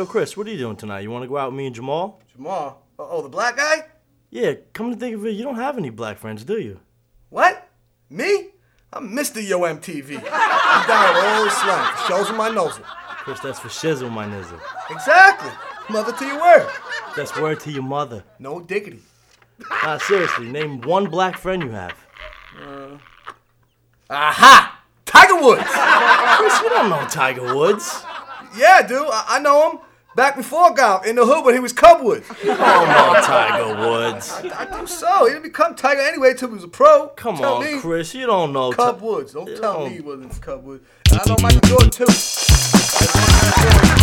yo, Chris, what are you doing tonight? You want to go out with me and Jamal? Jamal? Oh, the black guy? Yeah, come to think of it, you don't have any black friends, do you? What? Me? I'm Mr. Yo MTV. I'm down with all the slang. Shows with my nozzle. Chris, that's for shizzle, my nizzle. Exactly. Mother to your word. That's word to your mother. No diggity. Nah, seriously, name one black friend you have. Aha! Tiger Woods! Chris, you don't know Tiger Woods. Yeah, dude. I know him. Back before golf, in the hood when he was Cubwood. You don't know Tiger Woods. I do so. He didn't become Tiger anyway until he was a pro. Come tell on, me. Chris, you don't know Cub Woods. Don't You tell don't- me he wasn't Cub Woods. And I know Michael Jordan, too.